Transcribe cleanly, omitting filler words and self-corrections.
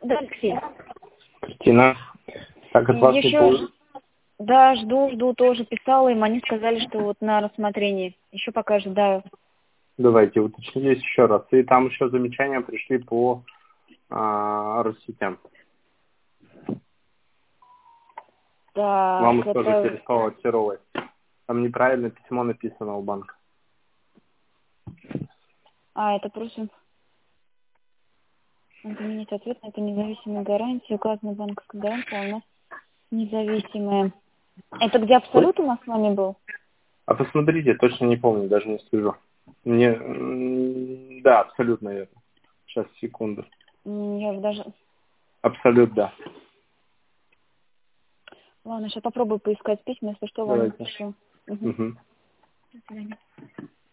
Да, Алексей. Кристина. Так, от вас не Еще, получилось? да, жду, тоже писала им, они сказали, что вот на рассмотрении. Еще пока ожидаю. Давайте, уточнитесь еще раз. И там еще замечания пришли по Россетям. Вам Так, их тоже это... переслала от Серовой. Там неправильно письмо написано у банка. Это просто... Заменить ответ на это независимая гарантия. Указана банковская гарантия, а у нас независимая. Это где Абсолют у нас с вами был? А посмотрите, точно не помню, даже не скажу. Мне, да, абсолютно верно. Сейчас, секунду. Я даже... Абсолют, да. Ладно, сейчас попробую поискать письма, если что, вам Давайте. напишу. Угу. Угу. До свидания.